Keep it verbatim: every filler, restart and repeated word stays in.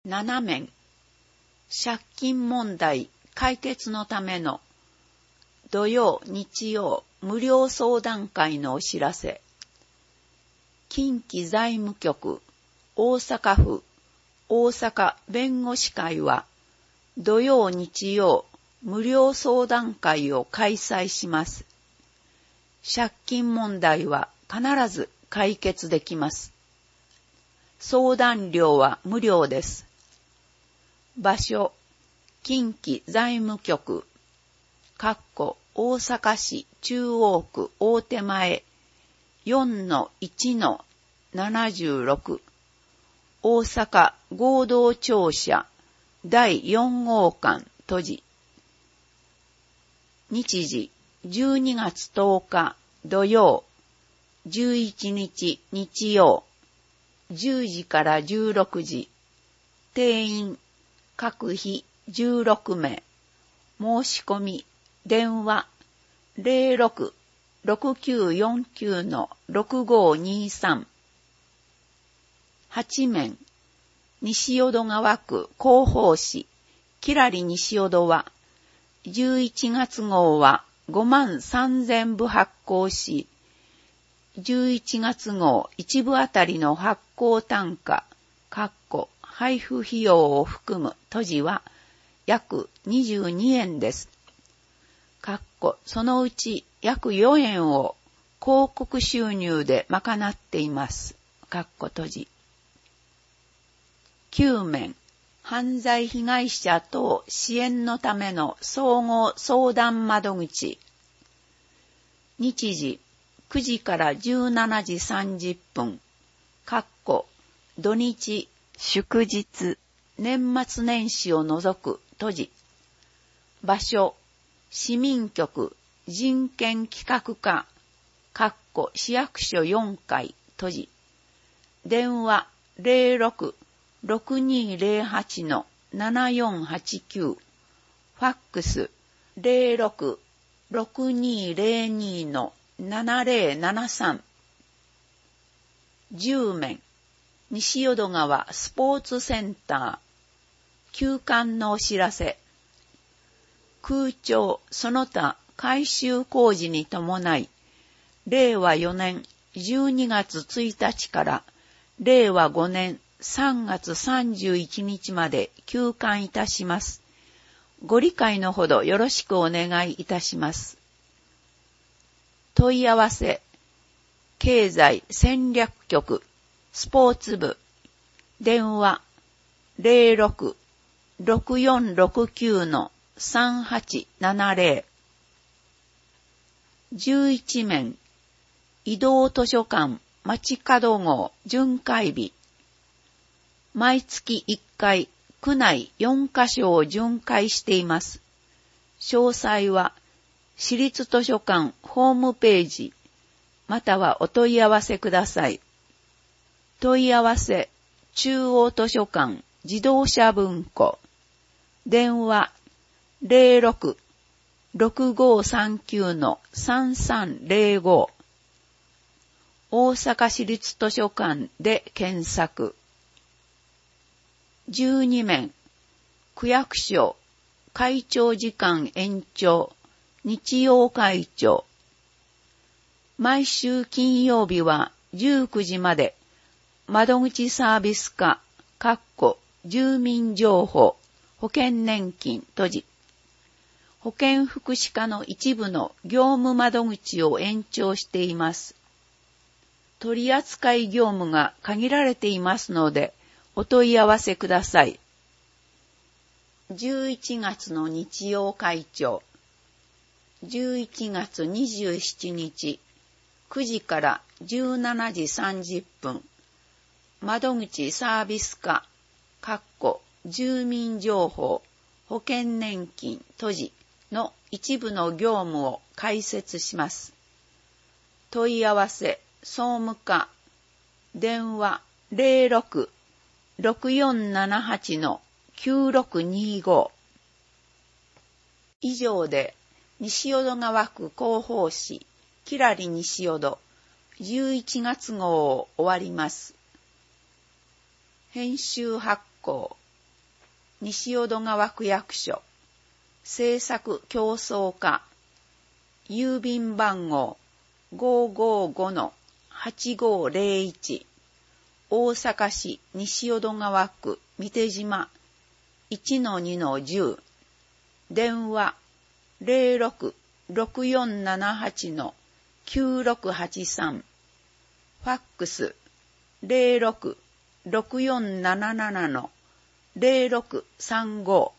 なな面、借金問題解決のための土曜、日曜無料相談会のお知らせ。近畿財務局、大阪府、大阪弁護士会は土曜、日曜無料相談会を開催します。借金問題は必ず解決できます。相談料は無料です。場所、近畿財務局、かっこ大阪市中央区大手前 よんのいちのななじゅうろく 大阪合同庁舎だいよん号館閉じ。日時じゅうにがつとおか土曜、じゅういちにち日曜、じゅうじからじゅうろくじ。定員各日じゅうろくめい。申し込み電話 ゼロろく ろくきゅうよんきゅう のろくごにさん。はち面、西淀川区広報誌きらり西淀はじゅういちがつ号はごまんさんぜんぶ発行し、じゅういちがつ号いち部あたりの発行単価、かっこ配布費用を含む閉じは約にじゅうにえんです。かっこそのうち約よえんを広告収入で賄っています。かっこ閉じ。きゅう面、犯罪被害者等支援のための総合相談窓口。日時くじからじゅうしちじさんじゅっぷん。かっこ土日、祝日、年末年始を除く閉じ。場所、市民局人権企画課、かっこ市役所よんかい閉じ。電話ゼロろく ろくにゼロはち のななよんはちきゅう。ファックスゼロろく ろくにゼロに のななゼロななさん。じゅう面、西淀川スポーツセンター。休館のお知らせ。空調その他改修工事に伴い、れいわよねんじゅうにがつついたちかられいわごねんさんがつさんじゅういちにちまで休館いたします。ご理解のほどよろしくお願いいたします。問い合わせ、経済戦略局スポーツ部、電話ゼロろく ろくよんろくきゅう のさんはちななゼロ。じゅういち面、移動図書館街角号巡回日。毎月いっかい区内よんかしょを巡回しています。詳細は市立図書館ホームページまたはお問い合わせください。問い合わせ、中央図書館自動車文庫。電話ゼロろく ろくごさんきゅう のさんさんゼロご。大阪市立図書館で検索。じゅうに面、区役所会長時間延長日曜会長。毎週金曜日はじゅうくじまで窓口サービス課、かっこ住民情報、保険年金閉じ。保健福祉課の一部の業務窓口を延長しています。取扱業務が限られていますので、お問い合わせください。じゅういちがつの日曜会長。じゅういちがつにじゅうしちにち、くじからじゅうしちじさんじゅっぷん。窓口サービス課、かっこ住民情報、保険年金閉じの一部の業務を開設します。問い合わせ、総務課、電話ゼロろく ろくよんななはち のきゅうろくにご。以上で西淀川区広報誌きらり西淀じゅういちがつ号を終わります。編集発行西淀川区役所、政策競争課、郵便番号 ごーごーごのはちごーぜろいち、大阪市西淀川区三手島 いちのにのじゅう、電話 ゼロろく ろくよんななはちのきゅうろくはちさん、ファックス ゼロろく ろくよんなななのゼロろくさんご